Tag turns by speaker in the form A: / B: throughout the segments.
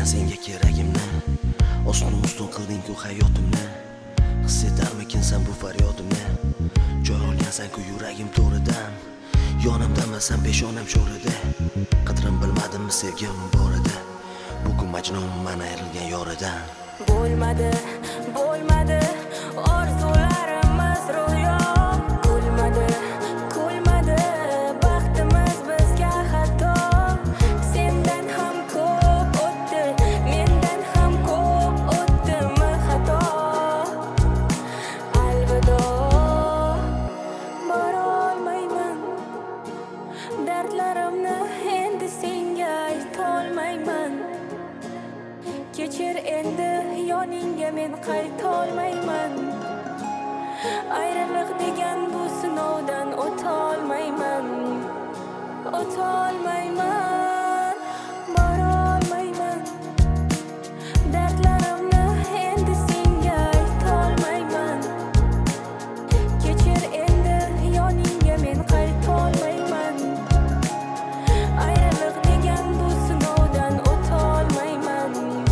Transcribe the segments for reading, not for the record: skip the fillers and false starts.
A: ekan senga keragimni, ostun qilding-ku hayotimni. His etarmikinsan bu faryodimni, joy olgansan-ku yuragim to'ridan. Yonimdamasan peshonam sho'rida, qadrim bilmadimmi sevgim bor edi. Bugun majnunman ayrilgan yoridan.
B: Bo'lmadi, bo'lmadi, orzularimiz ro'yo. Kulmadi, kulmadi, baxtimiz bizga xato. Sendan ham ko'p o'tdi, mendan ham ko'p o'tdimi xato. Alvido, borolmayman, dardlarimni endi senga aytolmayman. Kechir endi yoningga men qaytolmayman. Ayriliq degan bu sinovdan o'tolmayman. O'tolmayman, borolmayman. Dardlarimni endi senga aytolmayman. Kechir endi yoningga men qaytolmayman. Ayriliq degan bu sinovdan o'tolmayman.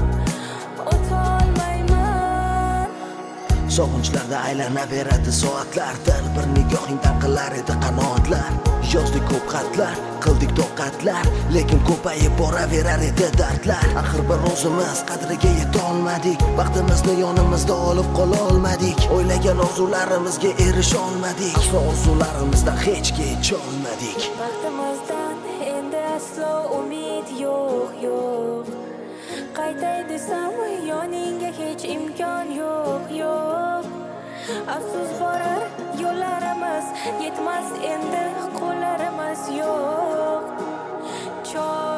A: Sog'inchlarda aylanaveradi soatlar, dil bir nigohingdan qilar edi qanotlar. Yozdik ko'p xatlar, qildik toqatlar, lekin ko'payib boraverar edi dardlar. Axir bir o'zimiz qadriga yetolmadik, vaqtimizni yonimizda olib qola olmadik. O'ylagan orzularimizga erisha olmadik, aslo orzularimizdan hech kecha olmadik.
B: Vaqtimizdan endi aslo umid yo'q, yo'q. Qaytay desam yoningga hech imkon yo'q, yo'q. Afsus borar yo'llarimiz, yetmas endi qo'llarimiz yo'q.